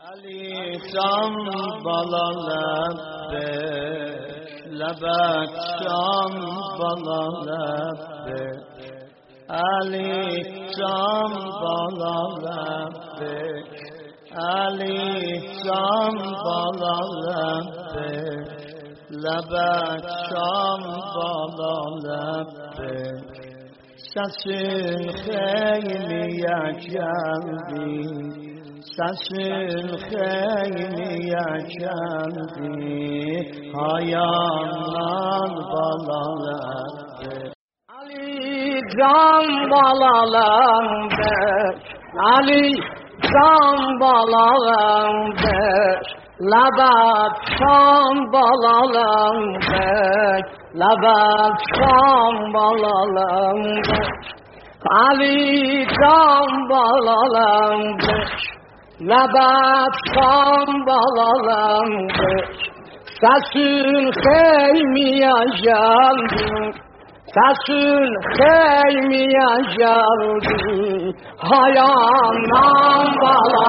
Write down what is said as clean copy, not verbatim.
علی جان بالا لبک لبک جان بالا لبک علی جان بالا لبک علی جان بالا لبک لبک جان بالا لبک سسین خیلی یکجلدی سسین خیلی یکجلدی hayallar balalardı Ali can balalardı Ali can balalardı Labat can balalardı Labat can balalardı Ali can balalardı Labat can balalardı Sesün xeymiyə gəldi, sesün xeymiyə gəldi, hayandan bala